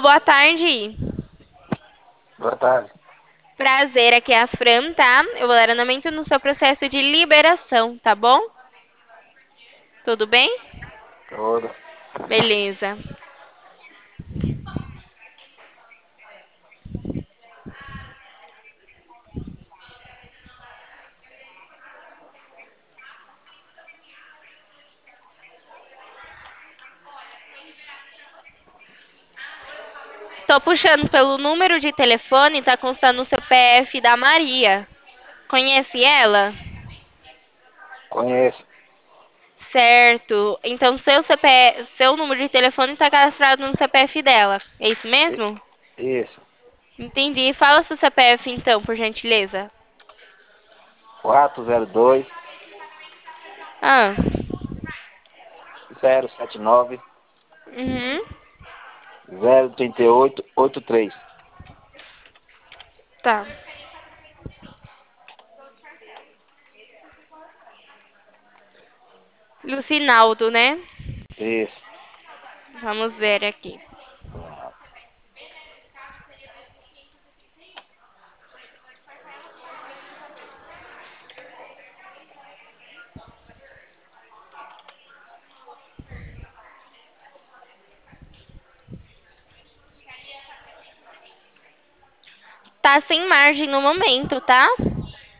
boa tarde. Boa tarde. Prazer, aqui é a Fran, tá? Eu vou dar andamento no seu processo de liberação, tá bom? Tudo bem? Tudo. Beleza. Tô puxando pelo número de telefone, tá constando o CPF da Maria. Conhece ela? Conheço. Certo. Então seu número de telefone tá cadastrado no CPF dela. É isso I- mesmo? Isso. Entendi. Fala seu CPF então, por gentileza. 402 Ah. 079 Uhum. 03883. Tá. Lucinaldo, né? Isso. Vamos ver aqui. Tá sem margem no momento, tá?